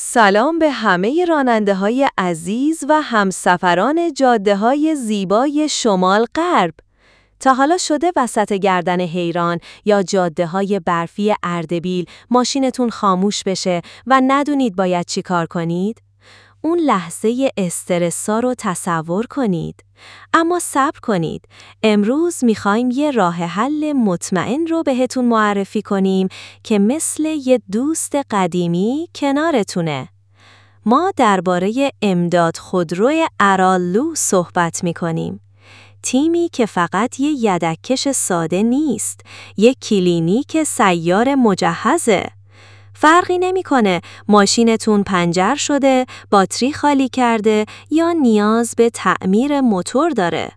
سلام به همه راننده‌های عزیز و همسفران جاده‌های زیبای شمال غرب. تا حالا شده وسط گردن حیران یا جاده‌های برفی اردبیل ماشینتون خاموش بشه و ندونید باید چی کار کنید؟ اون لحظه استرسا رو تصور کنید. اما صبر کنید. امروز میخوایم یه راه حل مطمئن رو بهتون معرفی کنیم که مثل یه دوست قدیمی کنارتونه. ما درباره امداد خودرو اراللو صحبت میکنیم. تیمی که فقط یه یدککش ساده نیست، یه کلینیک سیار مجهزه. فرقی نمیکنه ماشینتون پنچر شده، باتری خالی کرده یا نیاز به تعمیر موتور داره.